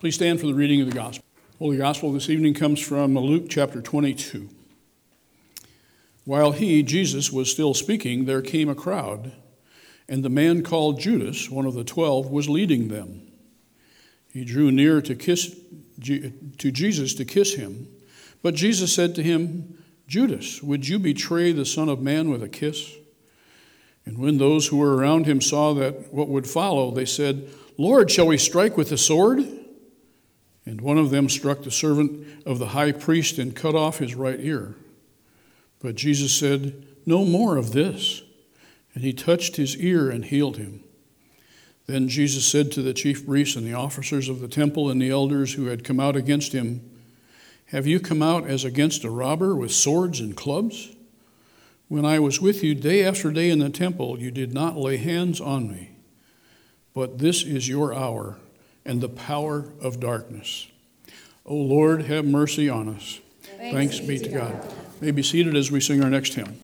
Please stand for the reading of the gospel. Holy Gospel this evening comes from Luke chapter 22. While he, Jesus, was still speaking, there came a crowd, and the man called Judas, one of the 12, was leading them. He drew near to Jesus to kiss him, but Jesus said to him, "Judas, would you betray the Son of Man with a kiss?" And when those who were around him saw that what would follow, they said, "Lord, shall we strike with the sword?" And one of them struck the servant of the high priest and cut off his right ear. But Jesus said, "No more of this." And he touched his ear and healed him. Then Jesus said to the chief priests and the officers of the temple and the elders who had come out against him, "Have you come out as against a robber with swords and clubs? When I was with you day after day in the temple, you did not lay hands on me. But this is your hour and the power of darkness. O Lord, have mercy on us. Thanks be to God. You may be seated as we sing our next hymn.